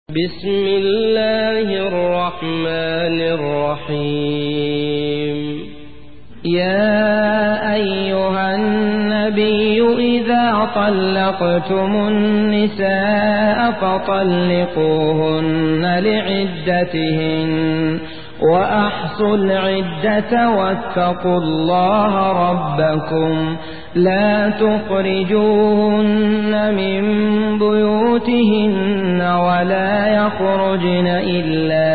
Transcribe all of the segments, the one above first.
بسم الله الرحمن الرحيم. يا أيها النبي إذا طلقتم النساء فطلقوهن لعدتهن وأحصوا العدة واتقوا الله ربكم لا تخرجوهن من بيوتهن ولا يخرجن إلا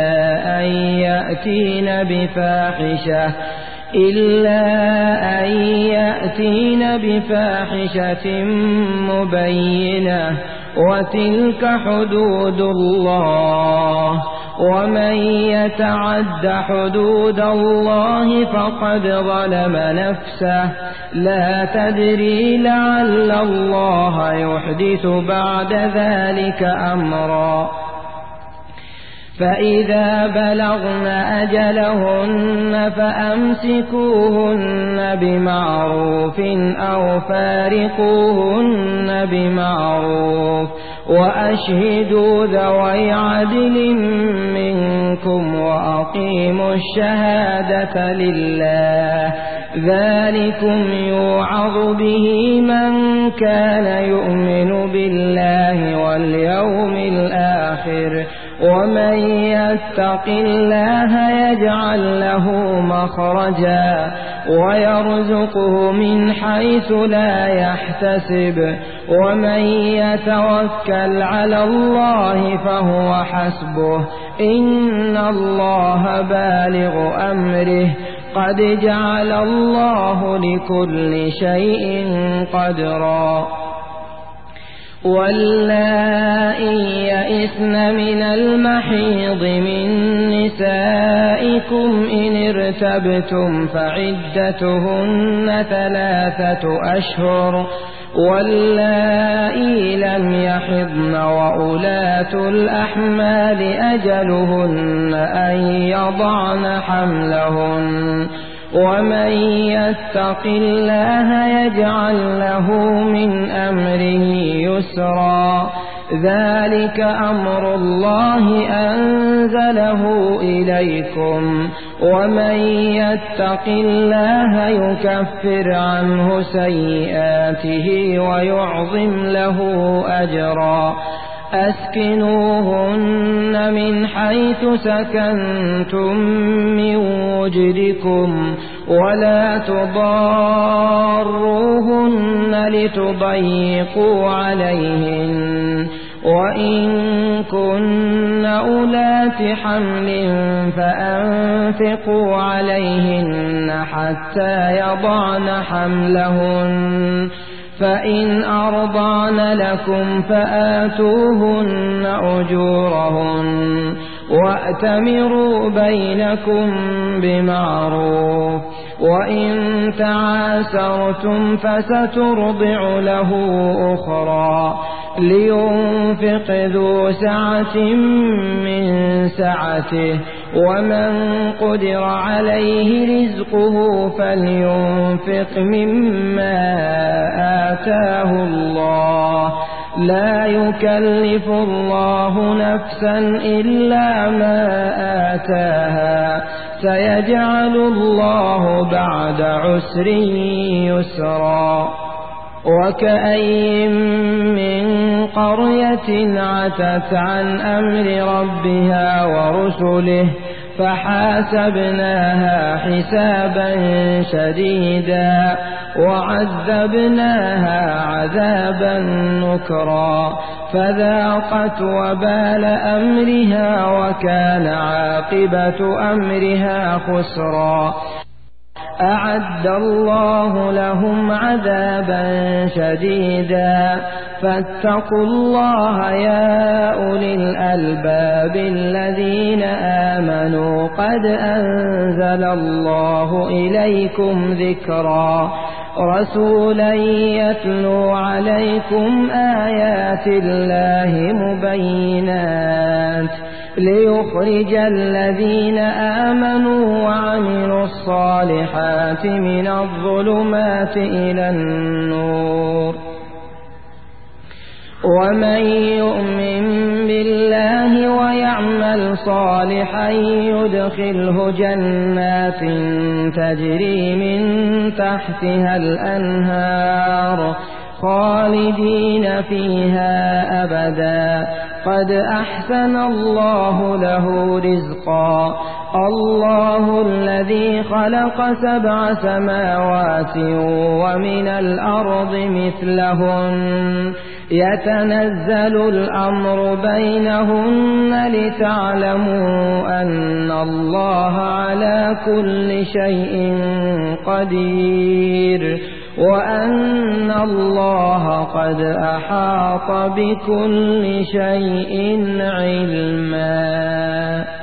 أن يأتين بفاحشة مبينة وتلك حدود الله ومن يتعد حدود الله فقد ظلم نفسه لا تدري لعل الله يحدث بعد ذلك أمرا. فإذا بلغن أجلهن فأمسكوهن بمعروف أو فارقوهن بمعروف وأشهدوا ذوي عدل منكم وأقيموا الشهادة لله ذلكم يوعظ به من كان يؤمن بالله واليوم الآخر ومن يتق الله يجعل له مخرجا ويرزقه من حيث لا يحتسب ومن يتوكل على الله فهو حسبه إن الله بالغ أمره قد جعل الله لكل شيء قدرا. واللائي يئسن من المحيض من نسائكم إن ارتبتم فعدتهن 3 أشهر واللائي لم يحضن وأولاة الأحمال أجلهن أن يضعن حملهن ومن يتق الله يجعل له من أمره يسرا ذلك أمر الله أنزله إليكم ومن يتق الله يكفر عنه سيئاته ويعظم له أجرا. أسكنوهن من حيث سكنتم من وجدكم ولا تضاروهن لتضيقوا عليهن وإن كن أولات حمل فأنفقوا عليهن حتى يضعن حملهن فإن أرضعن لكم فآتوهن أجورهن وأتمروا بينكم بمعروف وإن تعاسرتم فسترضع له أخرى لينفق ذو سعة من سعته ومن قدر عليه رزقه فلينفق مما آتاه الله لا يكلف الله نفسا إلا ما آتاها سيجعل الله بعد عسر يسرا. وكأي من قرية عتت عن أمر ربها ورسله فحاسبناها حسابا شديدا وعذبناها عذابا نكرا فذاقت وبال أمرها وكان عاقبة أمرها خسرا. أعد الله لهم عذابا شديدا فاتقوا الله يا أولي الألباب الذين آمنوا قد أنزل الله إليكم ذكرا رسولا يتلو عليكم آيات الله مبينات ليخرج الذين آمنوا وعملوا الصالحات من الظلمات إلى النور ومن يؤمن بالله ويعمل صالحا يدخله جنات تجري من تحتها الأنهار خالدين فيها أبدا قد أحسن الله له رزقا الله الذي خلق 7 سماوات ومن الأرض مثلهن يتنزل الأمر بينهن لتعلموا أن الله على كل شيء قدير وأن الله قد أحاط بكل شيء علما.